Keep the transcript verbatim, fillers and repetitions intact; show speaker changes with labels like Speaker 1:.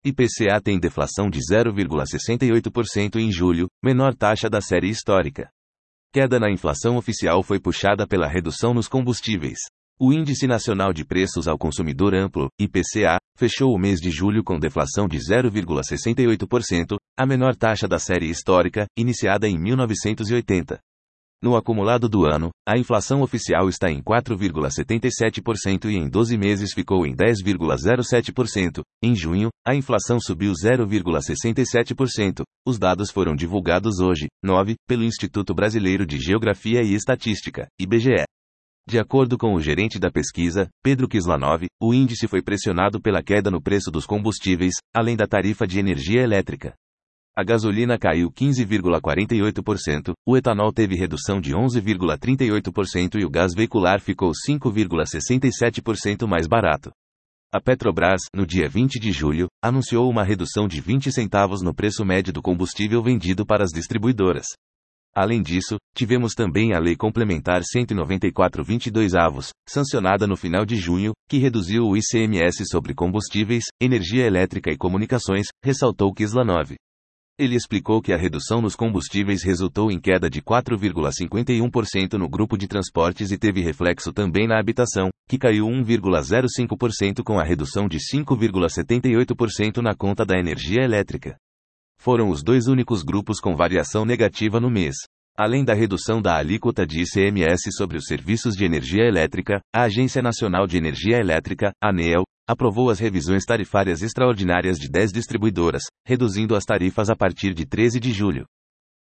Speaker 1: I P C A tem deflação de zero vírgula sessenta e oito por cento em julho, menor taxa da série histórica. Queda na inflação oficial foi puxada pela redução nos combustíveis. O Índice Nacional de Preços ao Consumidor Amplo, I P C A, fechou o mês de julho com deflação de zero vírgula sessenta e oito por cento, a menor taxa da série histórica, iniciada em mil novecentos e oitenta. No acumulado do ano, a inflação oficial está em quatro vírgula setenta e sete por cento e em doze meses ficou em dez vírgula zero sete por cento. Em junho, a inflação subiu zero vírgula sessenta e sete por cento. Os dados foram divulgados hoje, nove, pelo Instituto Brasileiro de Geografia e Estatística, I B G E. De acordo com o gerente da pesquisa, Pedro Kislanov, o índice foi pressionado pela queda no preço dos combustíveis, além da tarifa de energia elétrica. A gasolina caiu quinze vírgula quarenta e oito por cento, o etanol teve redução de onze vírgula trinta e oito por cento e o gás veicular ficou cinco vírgula sessenta e sete por cento mais barato. A Petrobras, no dia vinte de julho, anunciou uma redução de vinte centavos no preço médio do combustível vendido para as distribuidoras. Além disso, tivemos também a Lei Complementar cento e noventa e quatro vinte e dois avos, sancionada no final de junho, que reduziu o I C M S sobre combustíveis, energia elétrica e comunicações, ressaltou Kislanov. Ele explicou que a redução nos combustíveis resultou em queda de quatro vírgula cinquenta e um por cento no grupo de transportes e teve reflexo também na habitação, que caiu um vírgula zero cinco por cento com a redução de cinco vírgula setenta e oito por cento na conta da energia elétrica. Foram os dois únicos grupos com variação negativa no mês. Além da redução da alíquota de I C M S sobre os serviços de energia elétrica, a Agência Nacional de Energia Elétrica, ANEEL, aprovou as revisões tarifárias extraordinárias de dez distribuidoras, reduzindo as tarifas a partir de treze de julho.